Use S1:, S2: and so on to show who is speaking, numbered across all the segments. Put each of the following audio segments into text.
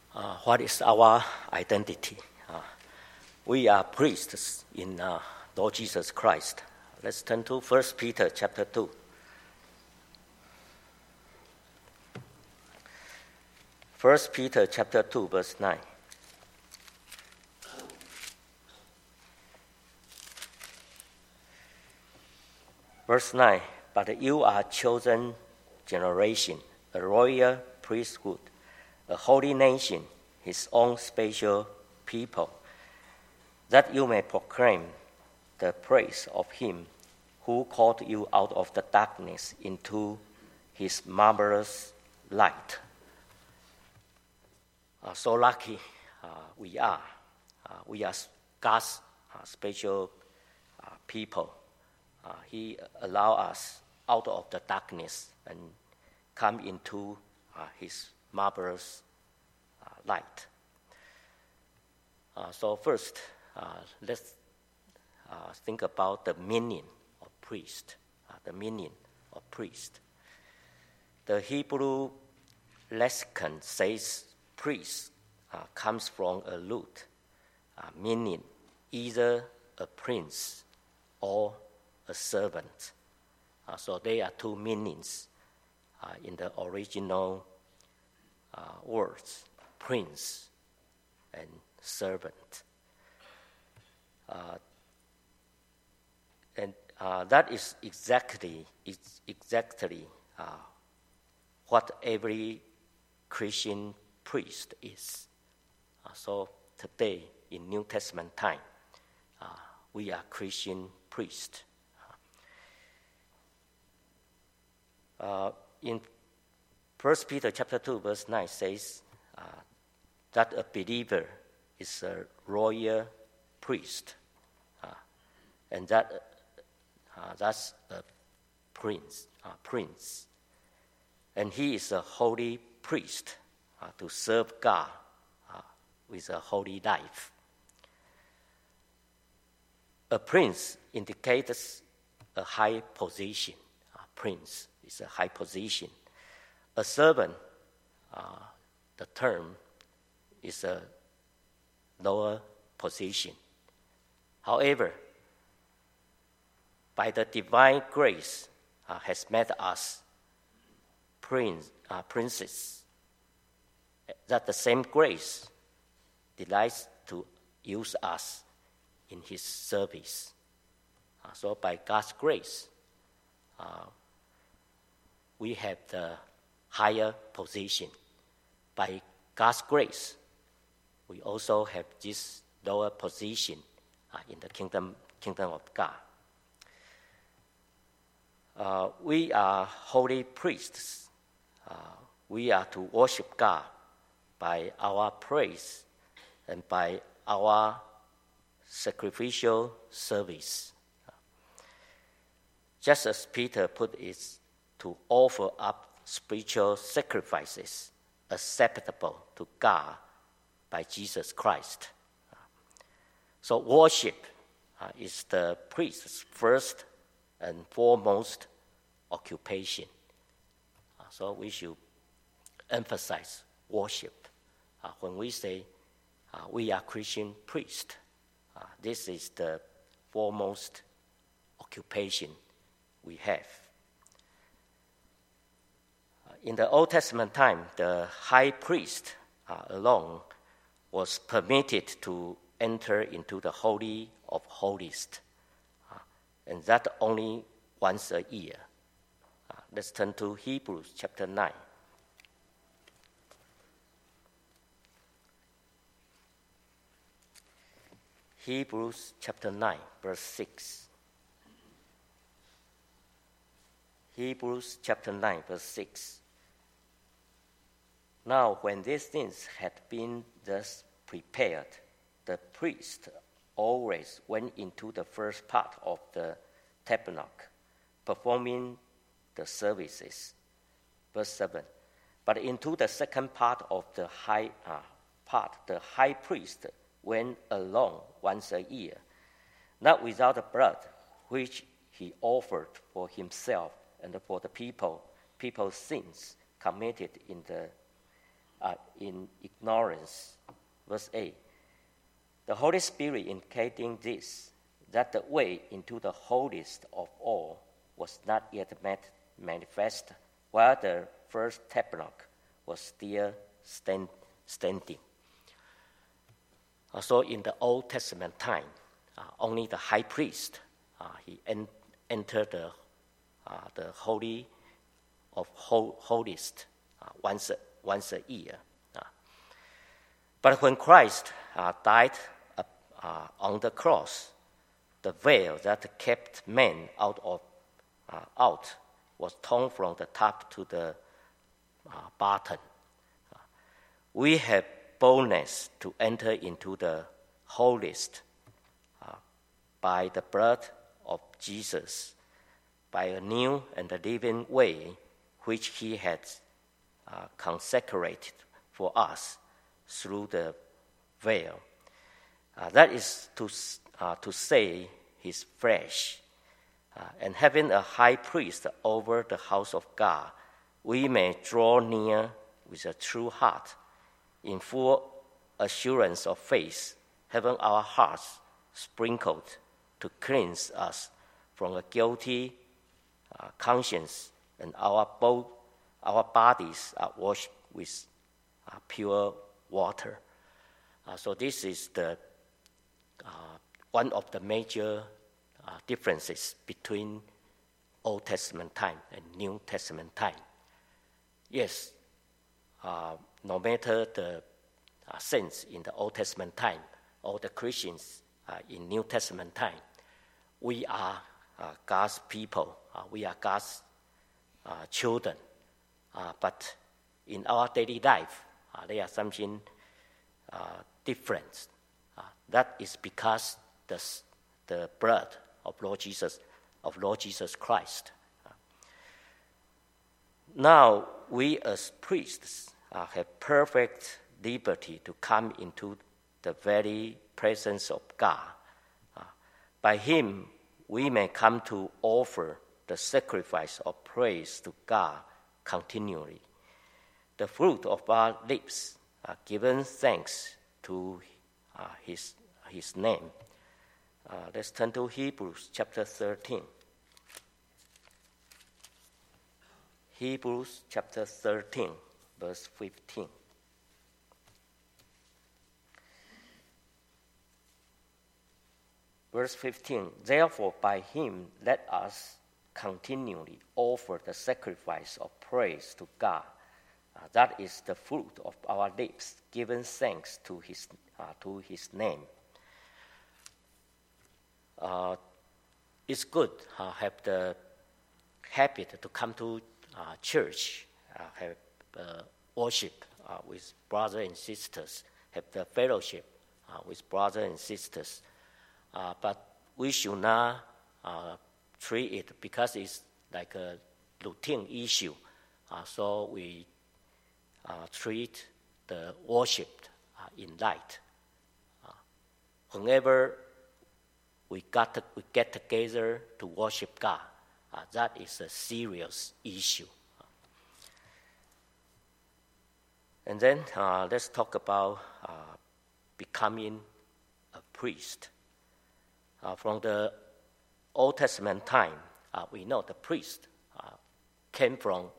S1: What is our identity? We are priests in Lord Jesus Christ. Let's turn to 1 Peter chapter 2. 1 Peter chapter 2, verse 9. Verse 9, but you are chosen generation, a royal priesthood, a holy nation, his own special people, that you may proclaim the praise of him who called you out of the darkness into his marvelous light. So lucky we are. We are God's special people. He allows us out of the darkness and come into his marvelous light. So first, let's think about the meaning of priest. The meaning of priest. The Hebrew lexicon says priest comes from a root meaning either a prince or a servant. So there are two meanings in the original words, prince and servant. And that is exactly what every Christian priest is. So today, in New Testament time, we are Christian priests. In 1 Peter chapter 2, verse 9 says that a believer is a royal priest, and that's a prince, and he is a holy priest to serve God with a holy life. A prince indicates a high position. Prince is a high position. A servant, the term, is a lower position. However, by the divine grace has made us princes, that the same grace delights to use us in his service. So by God's grace, we have the higher position. By God's grace, we also have this lower position in the kingdom of God. We are holy priests. We are to worship God by our praise and by our sacrificial service. Just as Peter put it, to offer up spiritual sacrifices acceptable to God by Jesus Christ. So worship is the priest's first and foremost occupation. So we should emphasize worship. When we say we are Christian priests, this is the foremost occupation we have. In the Old Testament time, the high priest alone was permitted to enter into the Holy of Holies, and that only once a year. Let's turn to Hebrews chapter 9. Hebrews chapter 9, verse 6. Hebrews chapter 9, verse 6. Now, when these things had been thus prepared, the priest always went into the first part of the tabernacle, performing the services. Verse 7. But into the second part of the high priest went alone once a year, not without the blood, which he offered for himself and for the people's sins committed in ignorance. Verse 8. The Holy Spirit indicating this, that the way into the holiest of all was not yet manifest, while the first tabernacle was still standing. So in the Old Testament time, only the high priest, he entered the Holy of Holiest once a year. But when Christ died on the cross, the veil that kept men out was torn from the top to the bottom. We have boldness to enter into the holiest by the blood of Jesus, by a new and a living way which he has consecrated for us through the veil. That is to say, his flesh. And having a high priest over the house of God, we may draw near with a true heart, in full assurance of faith, having our hearts sprinkled to cleanse us from a guilty conscience, and our bodies are washed with pure water. So this is the one of the major differences between Old Testament time and New Testament time. Yes, no matter the saints in the Old Testament time or the Christians in New Testament time, we are God's people. We are God's children. But in our daily life, there are something different. That is because the blood of Lord Jesus Christ. Now we as priests have perfect liberty to come into the very presence of God. By him, we may come to offer the sacrifice of praise to God continually. The fruit of our lips are given thanks to his name. Let's turn to Hebrews chapter 13. Hebrews chapter 13, verse 15. Verse 15, therefore by him let us continually offer the sacrifice of praise to God. That is the fruit of our lips, giving thanks to his name. It's good to have the habit to come to church, have worship with brothers and sisters, have the fellowship with brothers and sisters. But we should not treat it because it's like a routine issue. So we treat the worship in light. Whenever we get together to worship God, that is a serious issue. And then let's talk about becoming a priest. From the Old Testament time, we know the priest come from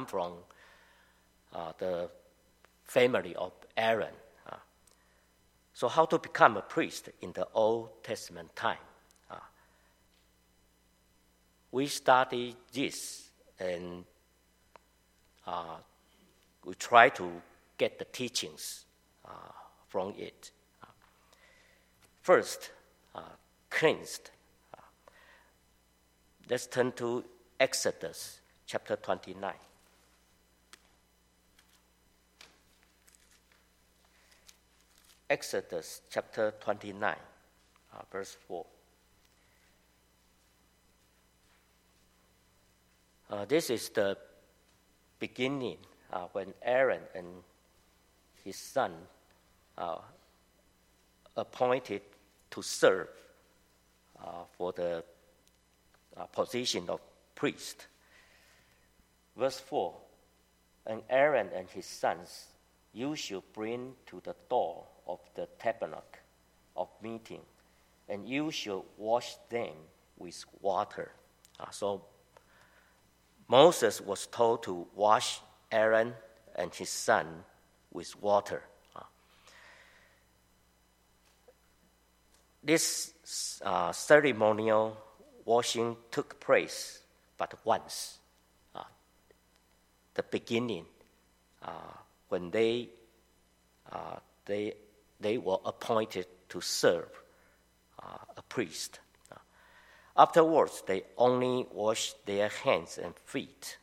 S1: the family of Aaron. So how to become a priest in the Old Testament time? We study this and we try to get the teachings from it. First, cleansed. Let's turn to Exodus chapter 29. Exodus chapter 29, verse 4. This is the beginning when Aaron and his son appointed to serve for the position of priest. Verse 4, and Aaron and his sons you should bring to the door of the tabernacle of meeting, and you should wash them with water. So Moses was told to wash Aaron and his son with water. This ceremonial washing took place but once, the beginning, when they were appointed to serve a priest. Afterwards, they only washed their hands and feet.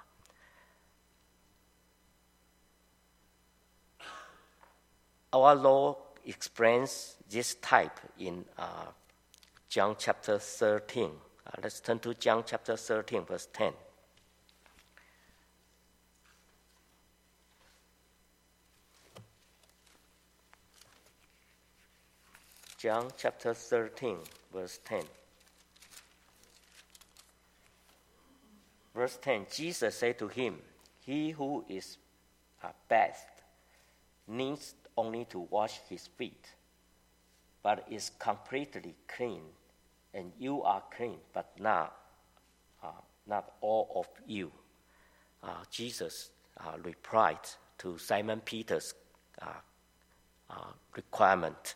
S1: Our Lord explains this type in John chapter 13. Let's turn to John chapter 13, verse 10. John chapter 13, verse 10. Verse 10, Jesus said to him, "He who is bathed needs only to wash his feet, but is completely clean, and you are clean, but not all of you." Jesus replied to Simon Peter's requirement.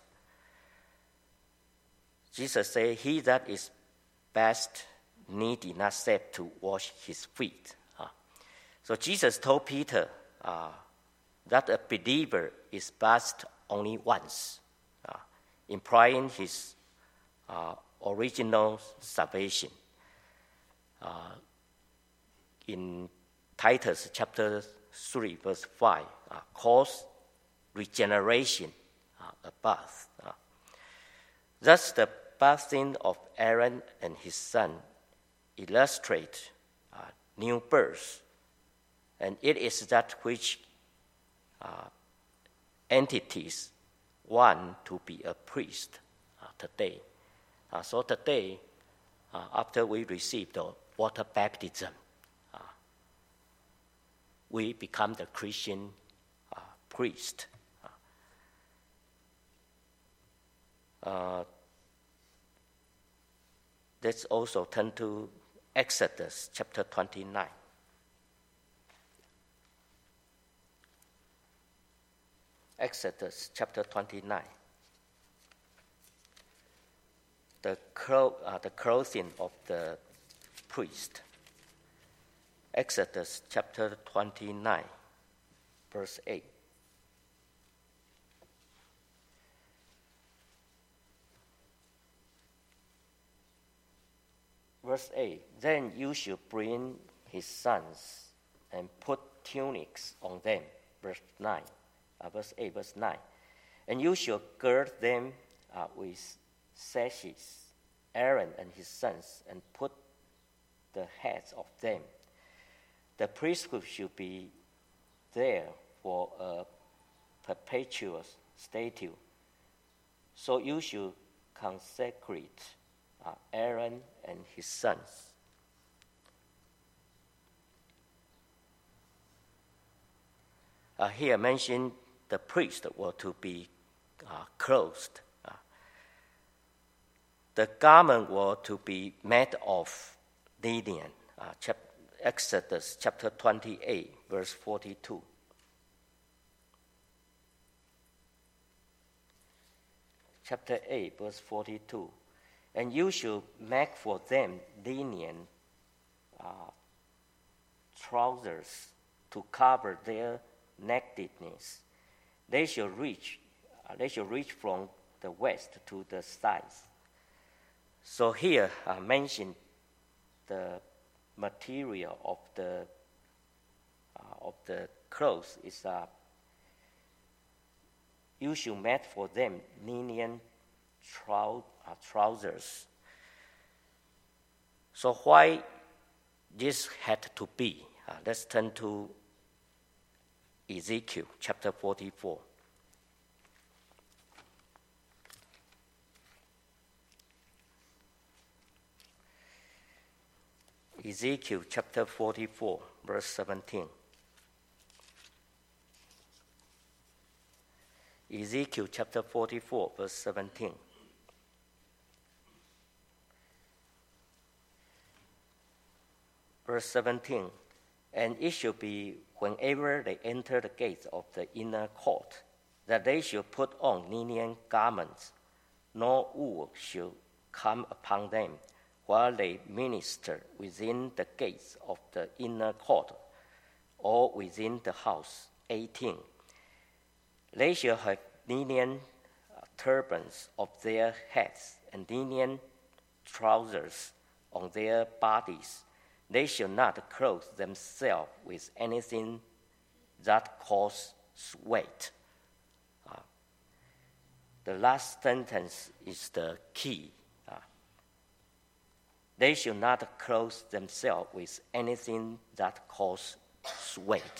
S1: Jesus said, "He that is bathed need not save to wash his feet." So Jesus told Peter that a believer is bathed only once, implying his original salvation. In Titus chapter 3, verse 5, calls regeneration a bath. Thus, the bathing of Aaron and his son illustrate new birth, and it is that which entities want to be a priest today. So today, after we receive the water baptism, we become the Christian priest. Let's also turn to Exodus chapter 29. Exodus chapter 29. The clothing of the priest. Exodus chapter 29, verse 8. Verse 8, "Then you should bring his sons and put tunics on them." Verse 9, verse 8, verse 9. "And you shall gird them with sashes, Aaron and his sons, and put the heads of them. The priesthood should be there for a perpetual statute. So you should consecrate Aaron and his sons." Here mentioned the priests were to be clothed. The garment were to be made of linen. Exodus chapter 28, verse 42. Chapter 8, verse 42. "And you should make for them linen trousers to cover their nakedness. They shall reach from the west to the sides." So here I mentioned the material of the clothes is you should make for them linen trousers. So why this had to be? Let's turn to Ezekiel chapter 44. Ezekiel chapter 44, verse 17. Ezekiel chapter 44, verse 17. Verse 17, and it shall be whenever they enter the gates of the inner court, that they shall put on linen garments, no wool shall come upon them, while they minister within the gates of the inner court, or within the house. 18. They shall have linen turbans of their heads, and linen trousers on their bodies. They shall not clothe themselves with anything that causes sweat. The last sentence is the key. They shall not clothe themselves with anything that causes sweat.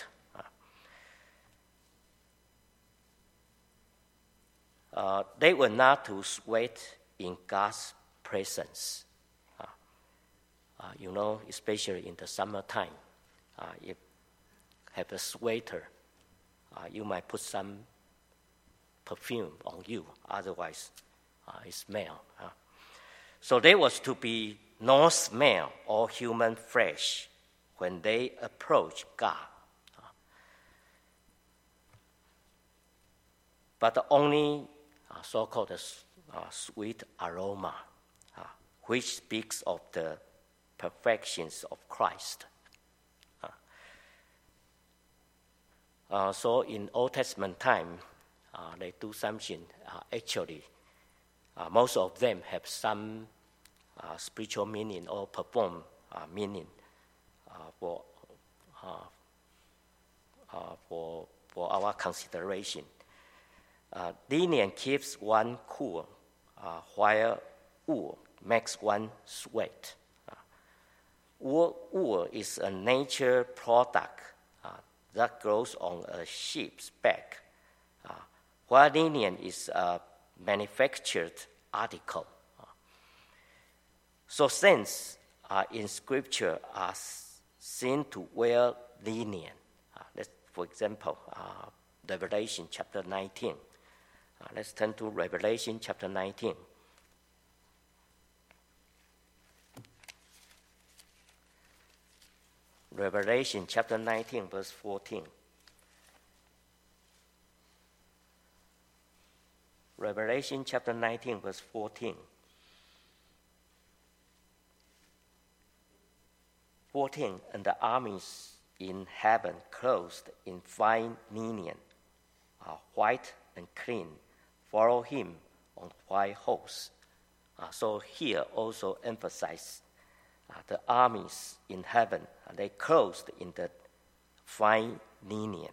S1: They were not to sweat in God's presence. Especially in the summertime, if you have a sweater, you might put some perfume on you, otherwise it smells. So there was to be no smell or human flesh when they approach God. But only so-called sweet aroma, which speaks of the perfections of Christ. So in Old Testament time, they do something. Actually, most of them have some spiritual meaning or perform meaning for our consideration. Linen keeps one cool, while wool makes one sweat. Wool is a nature product that grows on a sheep's back, while linen is a manufactured article. So saints in Scripture are seen to wear linen. For example, Revelation chapter 19. Let's turn to Revelation chapter 19. Revelation chapter 19, verse 14. Revelation chapter 19, verse 14. 14, and the armies in heaven clothed in fine linen, white and clean, follow him on white horse. So here also emphasize the armies in heaven, they clothed in the fine linen.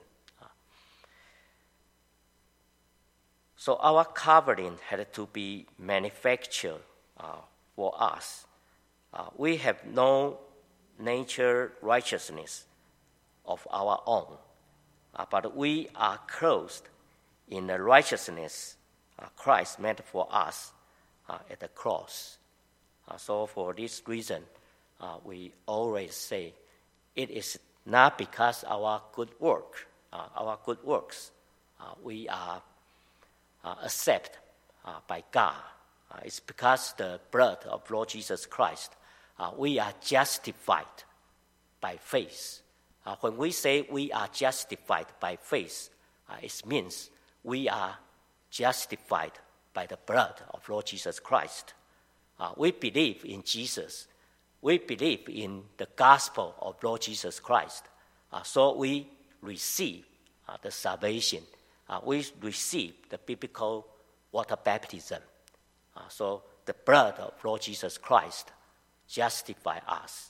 S1: So our covering had to be manufactured for us. We have no nature righteousness of our own, but we are clothed in the righteousness Christ made for us at the cross. So for this reason, we always say it is not because our good works, we are accepted by God. It's because the blood of Lord Jesus Christ, we are justified by faith. When we say we are justified by faith, it means we are justified by the blood of Lord Jesus Christ. We believe in Jesus. We believe in the gospel of Lord Jesus Christ. So we receive the salvation. We receive the biblical water baptism. So the blood of Lord Jesus Christ justifies us.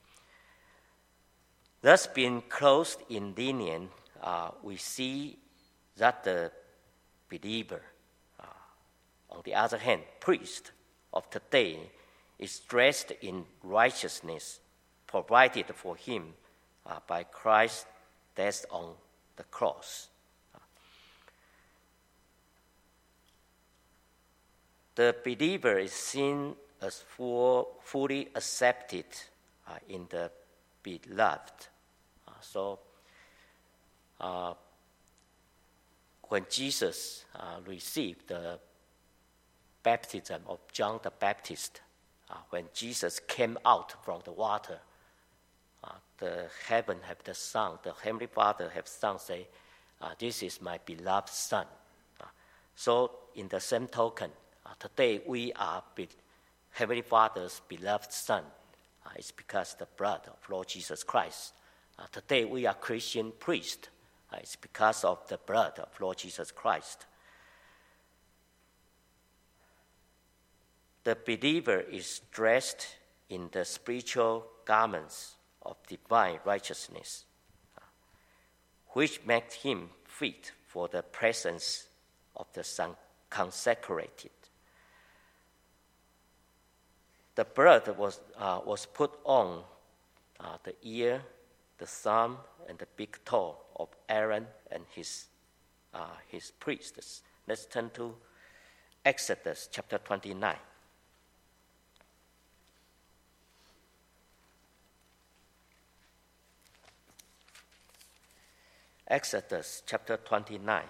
S1: Thus, being clothed in linen, we see that the believer, on the other hand, priest of today, is dressed in righteousness provided for him by Christ's death on the cross. The believer is seen as fully accepted in the beloved. when Jesus received the baptism of John the Baptist, when Jesus came out from the water, the heaven have the Son, the Heavenly Father have Son say, this is my beloved Son. So in the same token, today we are Heavenly Father's beloved Son. It's because the blood of Lord Jesus Christ. Today we are Christian priests. It's because of the blood of Lord Jesus Christ. The believer is dressed in the spiritual garments of divine righteousness, which makes him fit for the presence of the consecrated. The blood was put on the ear, the thumb, and the big toe of Aaron and his priests. Let's turn to Exodus chapter 29. Exodus chapter 29,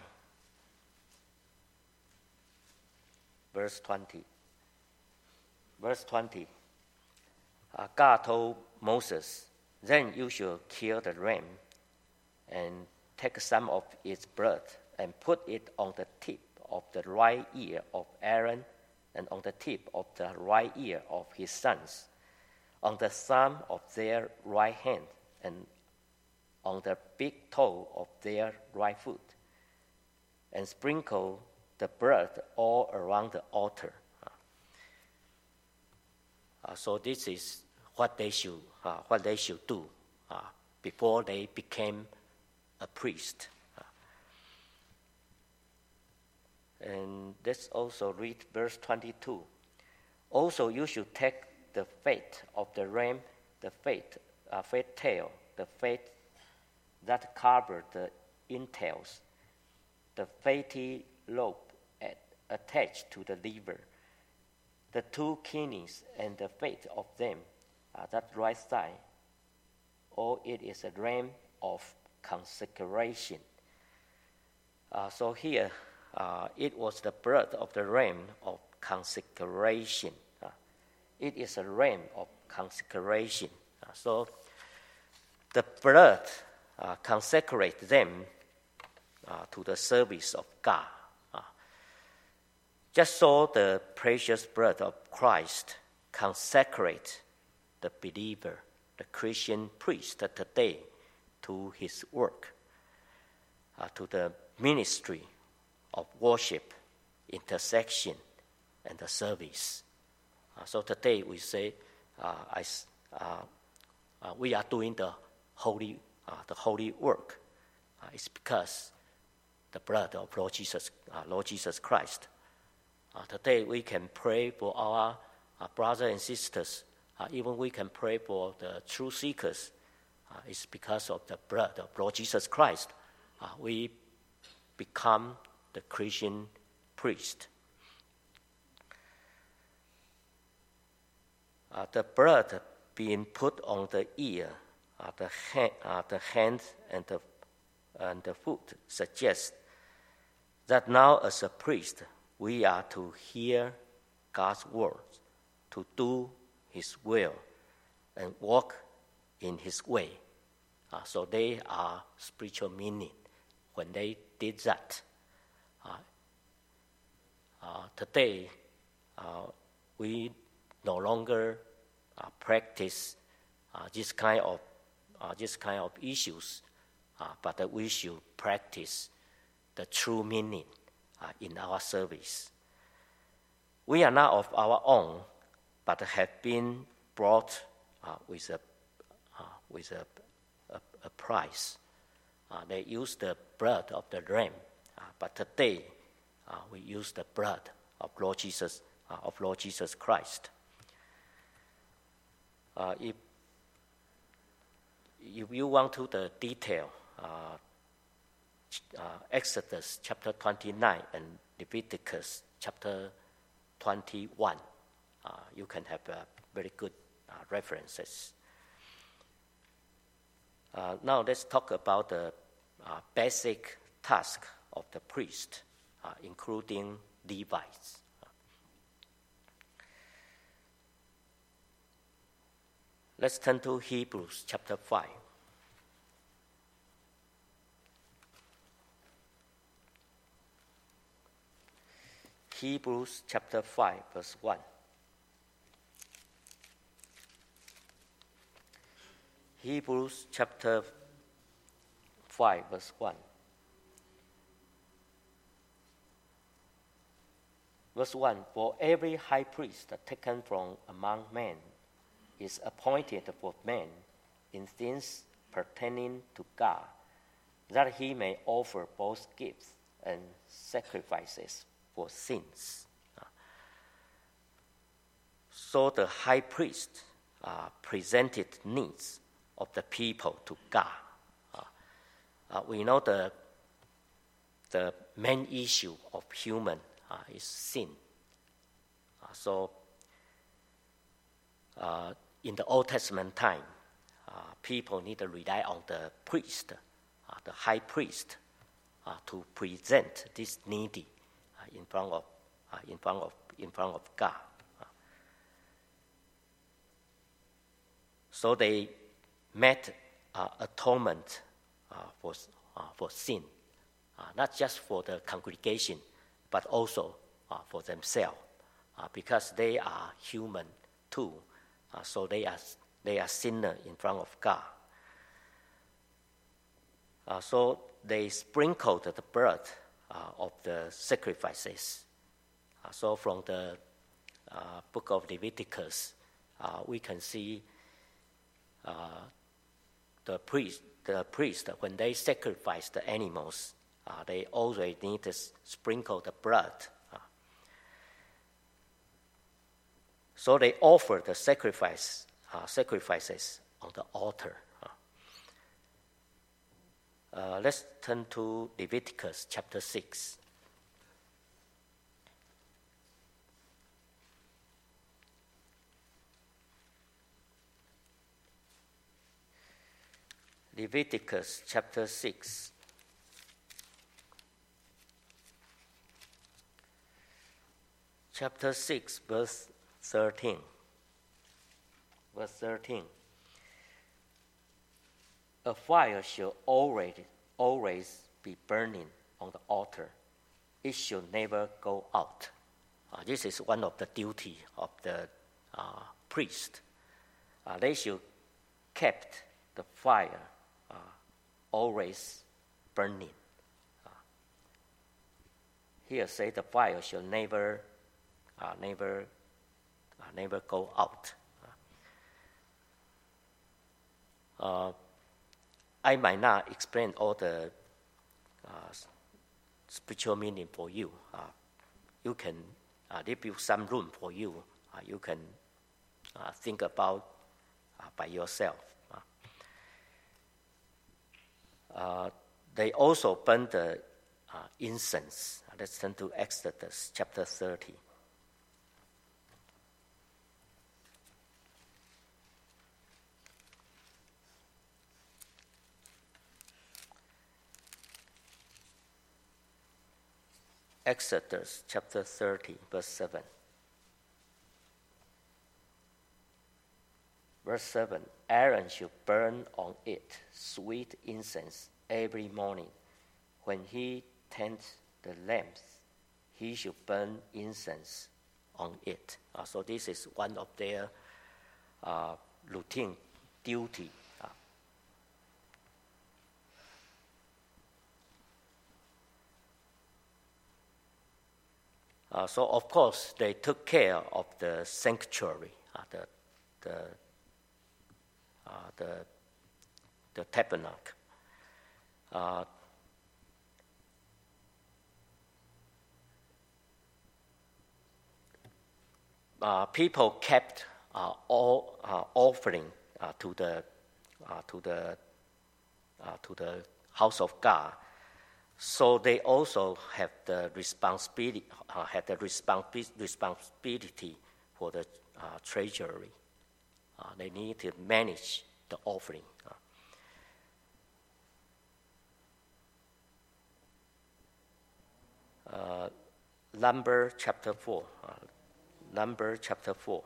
S1: verse 20. Verse 20, God told Moses, then you shall kill the ram and take some of its blood and put it on the tip of the right ear of Aaron and on the tip of the right ear of his sons, on the thumb of their right hand and on the big toe of their right foot, and sprinkle the blood all around the altar. So this is what they should do before they became a priest. And let's also read verse 22. Also, you should take the fat of the ram, the fat tail, the fat that covered the entrails, the fatty lobe attached to the liver, the two kidneys and the fat of them, that right side, or it is a ram of consecration. So here, it was the blood of the ram of consecration. It is a ram of consecration. So the blood consecrates them to the service of God. Just so the precious blood of Christ consecrates the believer, the Christian priest today, to his work, to the ministry of worship, intercession, and the service. So today we say, we are doing the holy work. It's because the blood of Lord Jesus Christ. Today we can pray for our brothers and sisters. Even we can pray for the truth seekers. It's because of the blood of Lord Jesus Christ. We become the Christian priest. The blood being put on the ear, the hand, and the foot suggests that now as a priest, we are to hear God's words, to do His will, and walk in His way. So they are spiritual meaning when they did that. Today, we no longer practice this kind of issues, but we should practice the true meaning in our service. We are not of our own, but have been brought with a price. They use the blood of the ram, but today we use the blood of Lord Jesus Christ. If you want to the detail, Exodus chapter 29 and Leviticus chapter 21, you can have very good references. Now let's talk about the basic task of the priest, including Levites. Let's turn to Hebrews chapter 5. Hebrews chapter 5, verse 1. Hebrews chapter 5, verse 1. Verse 1, for every high priest taken from among men is appointed for men in things pertaining to God, that he may offer both gifts and sacrifices for sins. So the high priest presented needs of the people to God. We know the main issue of human is sin. So in the Old Testament time, people need to rely on the priest, the high priest, to present this needy in front of God. So they made atonement for sin, not just for the congregation, but also for themselves, because they are human too. So they are sinners in front of God. So they sprinkled the blood of the sacrifices. So from the book of Leviticus, we can see the priest, when they sacrifice the animals, they always need to sprinkle the blood. So they offer the sacrifices on the altar. Let's turn to Leviticus chapter 6. Leviticus chapter 6. Chapter 6, verse 13. Verse 13. A fire shall always be burning on the altar. It should never go out. This is one of the duties of the priest. They should keep the fire always burning. Here say the fire shall never go out. I might not explain all the spiritual meaning for you. You can leave you some room for you. You can think about by yourself. They also burn the incense. Let's turn to Exodus chapter 30. Exodus chapter 30, verse 7. Verse 7, Aaron should burn on it sweet incense every morning. When he tends the lamps, he should burn incense on it. So this is one of their routine duty. So of course they took care of the sanctuary, the tabernacle. People kept all offering to the house of God. So they also have the responsibility, responsibility for the treasury. They need to manage the offering. Numbers chapter 4. Numbers chapter 4.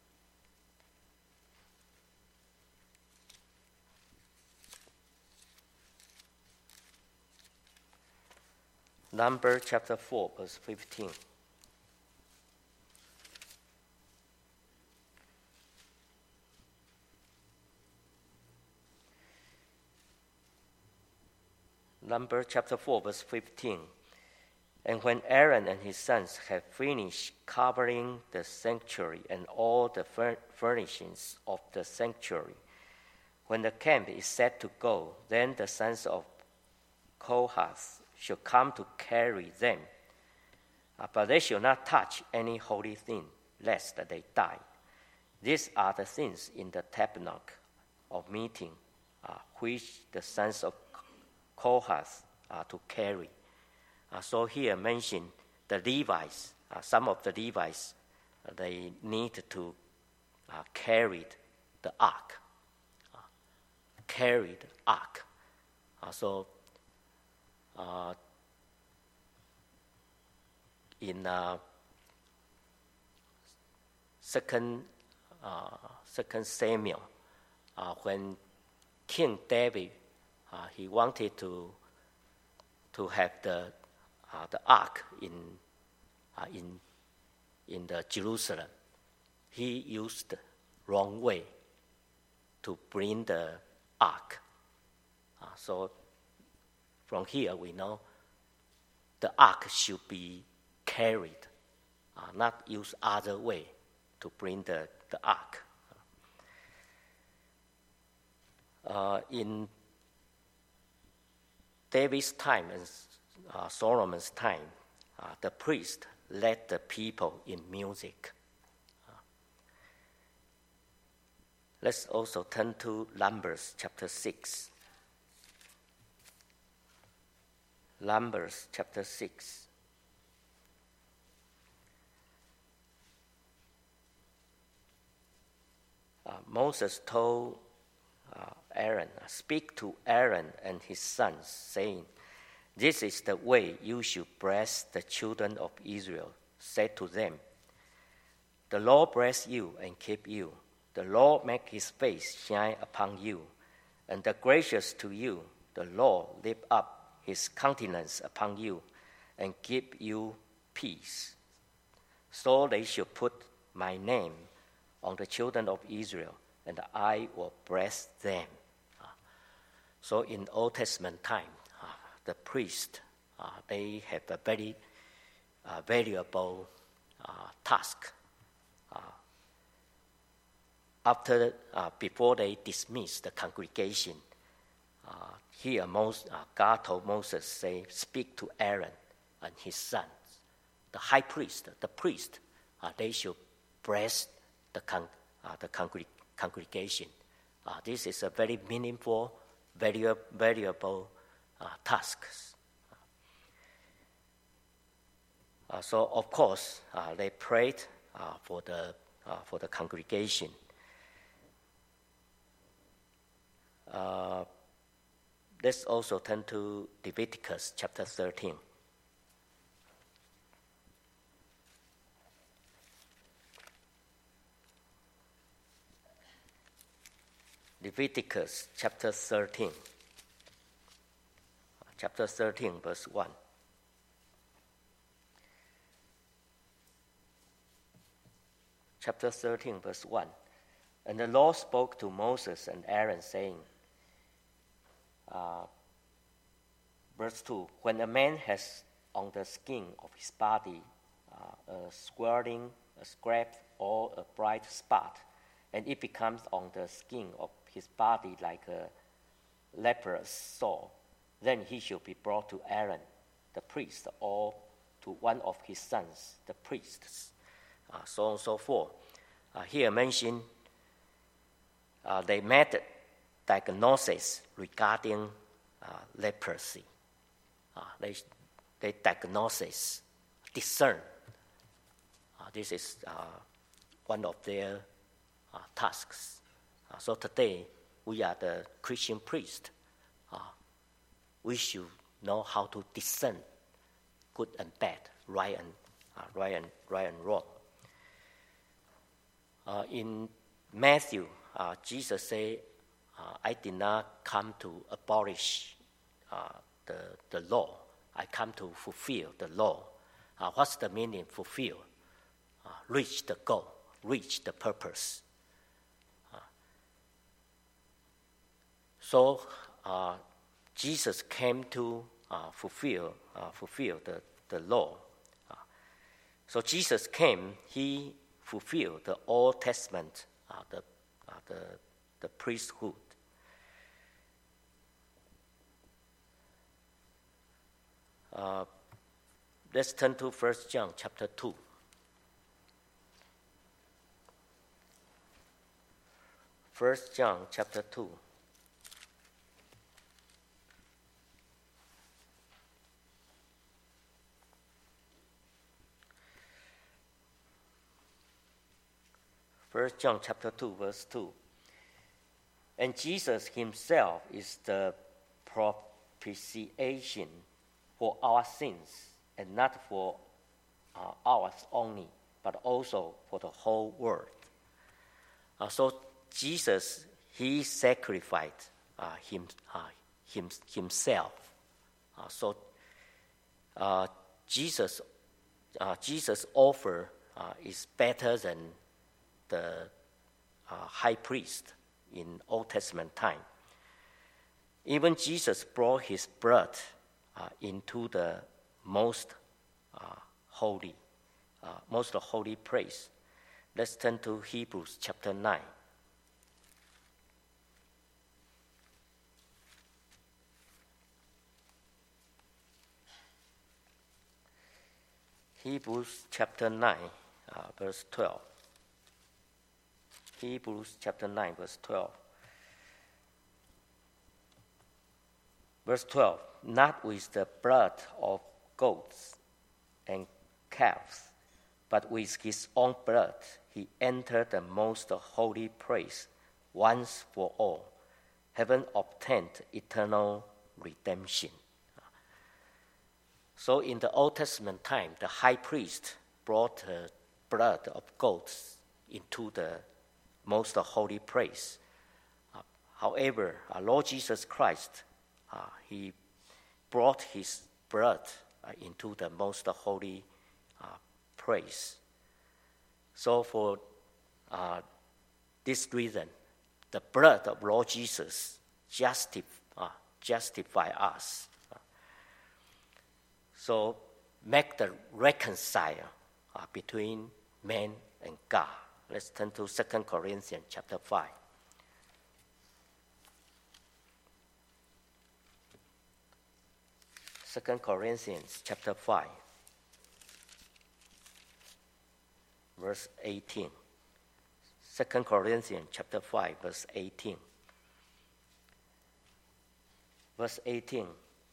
S1: Numbers chapter 4, verse 15. Numbers chapter 4, verse 15. And when Aaron and his sons had finished covering the sanctuary and all the furnishings of the sanctuary, when the camp is set to go, then the sons of Kohath shall come to carry them. But they shall not touch any holy thing, lest they die. These are the things in the tabernacle of meeting, which the sons of Kohath are to carry. So here mentioned the Levites. Some of the Levites, they need to carry the ark. Carry the ark. In Second Samuel, when King David he wanted to have the ark in the Jerusalem, he used the wrong way to bring the ark. So from here we know the ark should be carried, not use other way to bring the ark. In David's time and Solomon's time, the priest led the people in music. Let's also turn to Numbers chapter 6. Numbers chapter 6. Moses told Aaron, speak to Aaron and his sons, saying, this is the way you should bless the children of Israel. Say to them, the Lord bless you and keep you. The Lord make his face shine upon you, and the gracious to you. The Lord lift up his countenance upon you, and give you peace. So they shall put my name on the children of Israel, and I will bless them. So in Old Testament time, the priest, they have a very valuable task. Before they dismiss the congregation, here God told Moses, say, speak to Aaron and his sons, the high priest, the priest. They should bless the congregation. This is a very meaningful, valuable task. So of course they prayed for the congregation. Let's also turn to Leviticus chapter 13. Leviticus chapter 13. Chapter 13, verse 1. Chapter 13, verse 1. And the Lord spoke to Moses and Aaron, saying, verse 2, when a man has on the skin of his body a swelling, a scab, or a bright spot, and it becomes on the skin of his body like a leprous sore, then he shall be brought to Aaron, the priest, or to one of his sons, the priests, so on and so forth. Here mentioned they made diagnosis regarding leprosy. They diagnosis, discern. This is one of their tasks. So today, we are the Christian priest. We should know how to discern good and bad, right right and wrong. In Matthew, Jesus said, I did not come to abolish the law. I come to fulfill the law. What's the meaning fulfill? Reach the goal, reach the purpose. So Jesus came to fulfill the law. So Jesus came, he fulfilled the Old Testament, the priesthood. Let's turn to 1 John chapter 2. 1 John chapter 2. First John chapter 2, verse 2. And Jesus himself is the propitiation for our sins, and not for ours only, but also for the whole world. So Jesus, he sacrificed himself. So Jesus' offer is better than the high priest in Old Testament time. Even Jesus brought his blood into the most holy place. Let's turn to Hebrews chapter 9. Hebrews chapter 9, verse 12. Hebrews chapter 9, verse 12. Verse 12, not with the blood of goats and calves, but with his own blood he entered the most holy place once for all, having obtained eternal redemption. So in the Old Testament time, the high priest brought the blood of goats into the most holy place. However, our Lord Jesus Christ, he brought his blood into the most holy place. So for this reason, the blood of Lord Jesus justify us. So make the reconcile between man and God. Let's turn to 2 Corinthians chapter 5. 2 Corinthians chapter 5, verse 18. 2 Corinthians chapter 5, verse 18. Verse 18.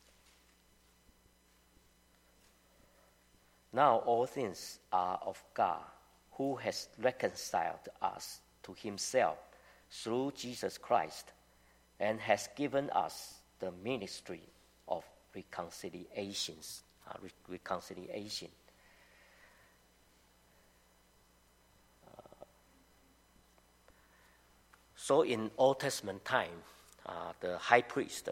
S1: Now all things are of God, who has reconciled us to himself through Jesus Christ, and has given us the ministry of reconciliation. So in Old Testament time, the high priest,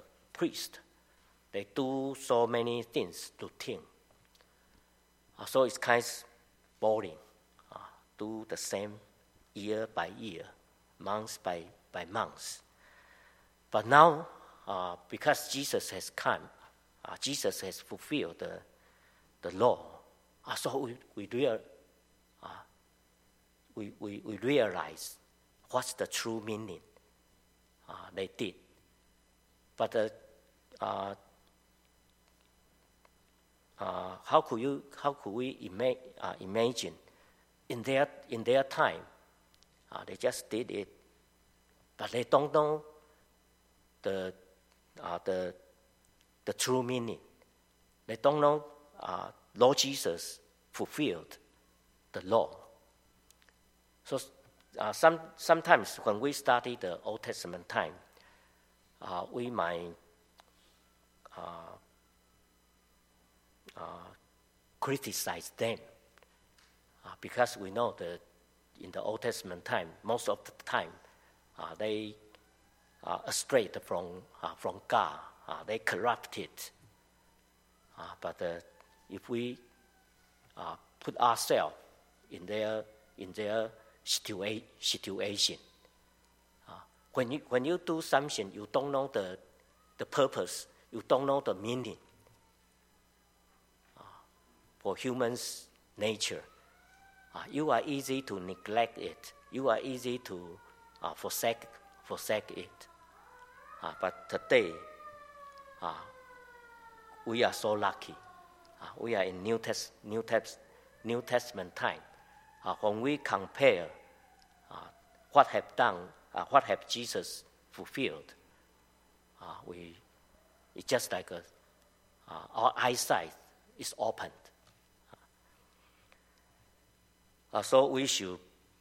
S1: they do so many things to think. So it's kind of boring. Do the same year by year, month by month. But now, because Jesus has come, Jesus has fulfilled the law. So we realize what's the true meaning they did. But how could we imagine in their time? They just did it, but they don't know the true meaning. They don't know Lord Jesus fulfilled the law. So sometimes when we study the Old Testament time, we might criticize them. Because we know that in the Old Testament time, most of the time, they astray from God. They corrupted. But if we put ourselves in their situation, when you do something, you don't know the purpose, you don't know the meaning. For humans' nature, you are easy to neglect it. You are easy to forsake it. But today, we are so lucky. We are in New Testament time. When we compare what have Jesus fulfilled, it's just like our eyesight is opened. So we should,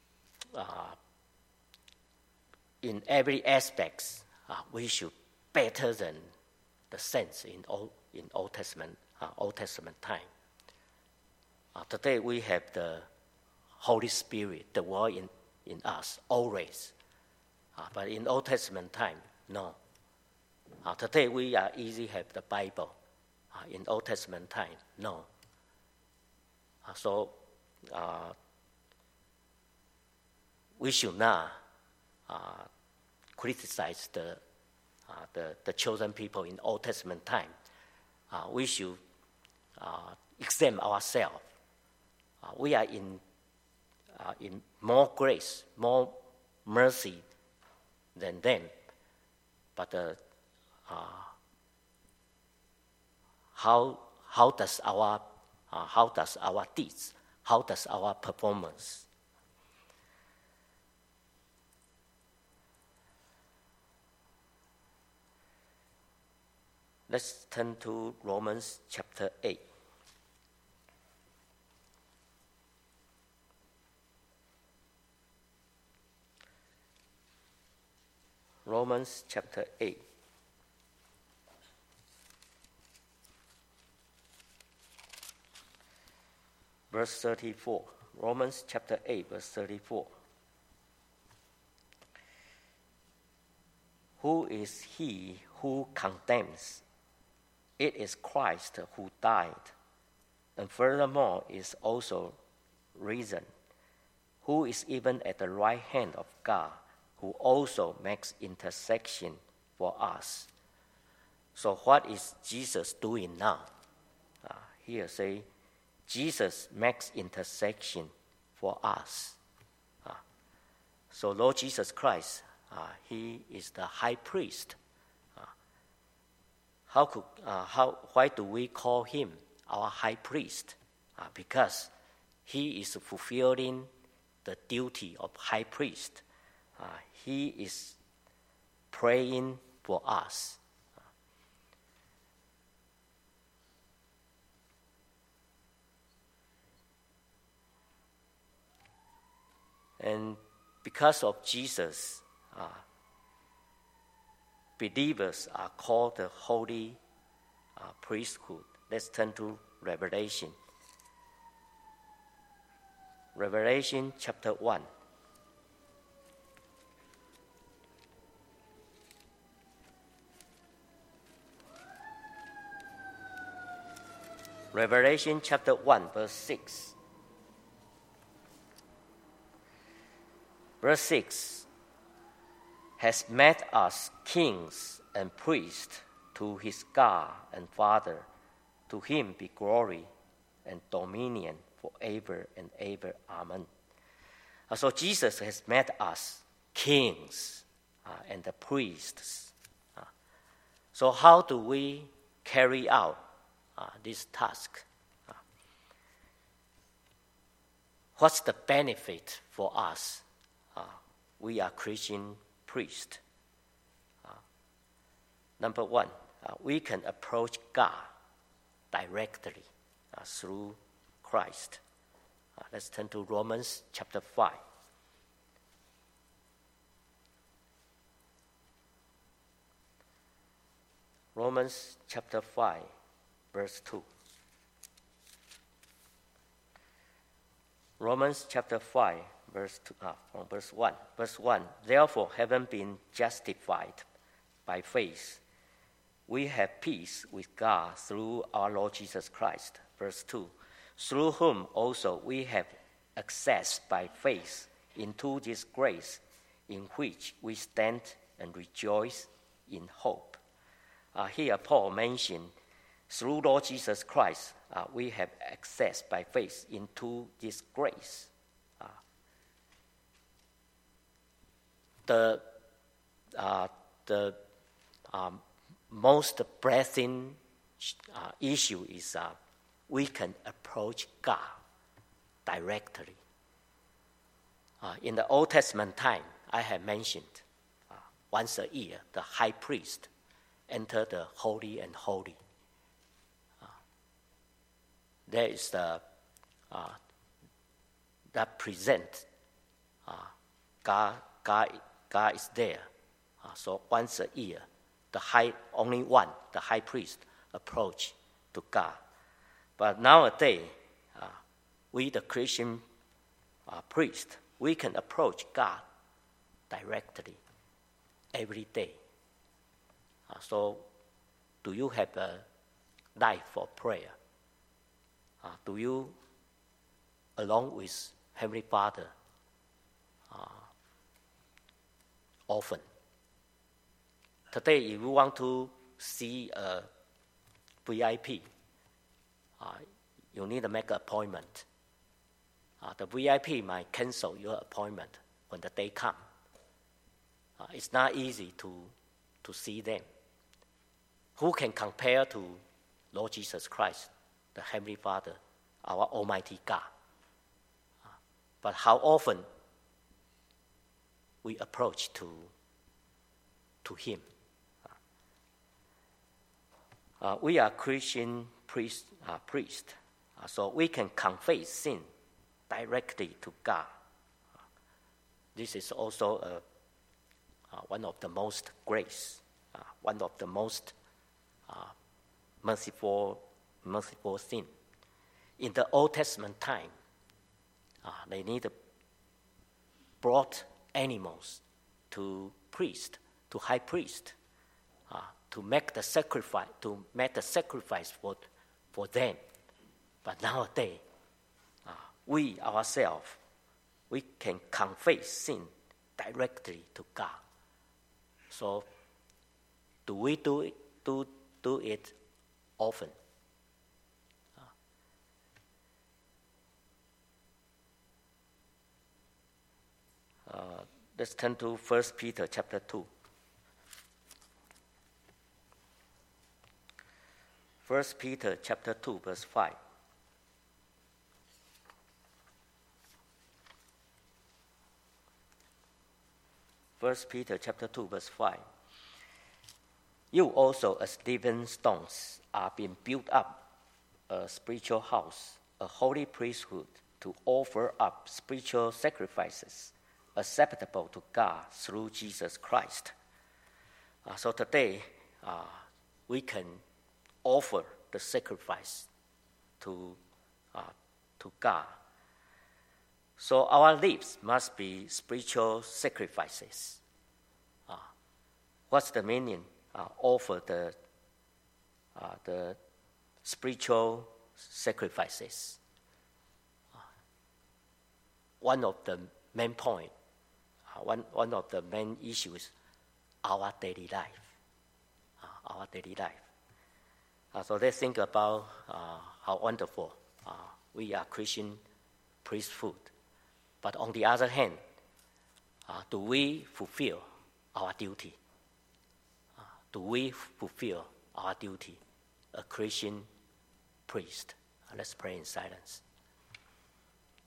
S1: in every aspect, we should better than the saints in Old Testament time. Today we have the Holy Spirit, the Word in us always. But in Old Testament time, no. Today we are easy have the Bible. In Old Testament time, no. So we should not criticize the chosen people in Old Testament time. We should examine ourselves. We are in more grace, more mercy than them. But how does our deeds? How does our performance? Let's turn to Romans chapter 8. Romans chapter 8. Verse 34. Romans chapter 8, verse 34. Who is he who condemns? It is Christ who died, and furthermore is also risen, who is even at the right hand of God, who also makes intercession for us. So what is Jesus doing now? Here say, Jesus makes intercession for us. So Lord Jesus Christ, he is the high priest. Why do we call him our high priest? Because he is fulfilling the duty of high priest. He is praying for us. And because of Jesus, believers are called the holy priesthood. Let's turn to Revelation. Revelation chapter 1. Revelation chapter 1, verse 6. Verse 6 has made us kings and priests to his God and Father. To him be glory and dominion forever and ever. Amen. So Jesus has made us kings and the priests. So how do we carry out this task? What's the benefit for us? We are Christian priests. Number one, we can approach God directly through Christ. Let's turn to Romans chapter 5. Romans chapter 5, verse 2. Romans chapter 5, from verse 1. Verse 1, therefore, having been justified by faith, we have peace with God through our Lord Jesus Christ. Verse 2, through whom also we have access by faith into this grace in which we stand and rejoice in hope. Here Paul mentioned, through Lord Jesus Christ, we have access by faith into this grace. The most pressing issue is we can approach God directly. In the Old Testament time, I have mentioned, once a year, the high priest entered the Holy and Holy. There is that present God is there. So once a year, the high priest approach to God. But nowadays, we the Christian priest, we can approach God directly every day. So, do you have a life for prayer? Do you, along with Heavenly Father, often? Today, if you want to see a VIP, you need to make an appointment. The VIP might cancel your appointment when the day comes. It's not easy to see them. Who can compare to Lord Jesus Christ, the Heavenly Father, our Almighty God? But how often we approach to Him? We are Christian priest, so we can confess sin directly to God. This is also one of the most grace, one of the most merciful sin. In the Old Testament time, they need brought animals to high priest, to make the sacrifice for them. But nowadays, we ourselves, we can confess sin directly to God. So, do we do it often? Let's turn to 1 Peter chapter 2. 1 Peter chapter 2, verse 5. 1 Peter chapter 2, verse 5. You also, as living stones, are being built up a spiritual house, a holy priesthood, to offer up spiritual sacrifices acceptable to God through Jesus Christ. So today, we can offer the sacrifice to God. So our lips must be spiritual sacrifices. What's the meaning? Offer the spiritual sacrifices. One of the main point, one of the main issues, our daily life. So let's think about how wonderful we are Christian priesthood. But on the other hand, do we fulfill our duty? Do we fulfill our duty, a Christian priest? Let's pray in silence.